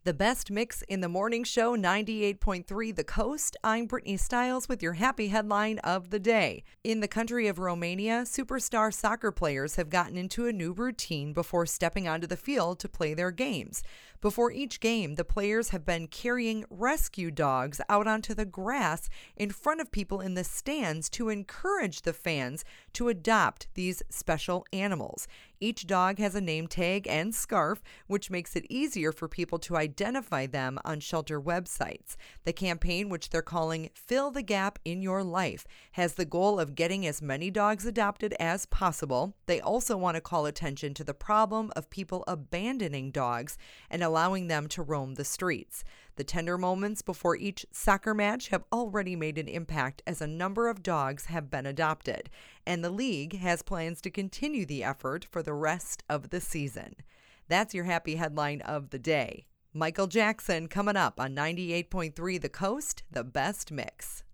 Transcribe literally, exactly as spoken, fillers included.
The best mix in the morning show, ninety-eight point three The Coast. I'm Brittany Stiles with your happy headline of the day. In the country of Romania, superstar soccer players have gotten into a new routine before stepping onto the field to play their games. Before each game, the players have been carrying rescue dogs out onto the grass in front of people in the stands to encourage the fans to adopt these special animals. Each dog has a name tag and scarf, which makes it easier for people to identify them on shelter websites. The campaign, which they're calling Fill the Gap in Your Life, has the goal of getting as many dogs adopted as possible. They also want to call attention to the problem of people abandoning dogs and allowing them to roam the streets. The tender moments before each soccer match have already made an impact as a number of dogs have been adopted, and the league has plans to continue the effort for the rest of the season. That's your happy headline of the day. Michael Jackson coming up on ninety-eight point three The Coast, the best mix.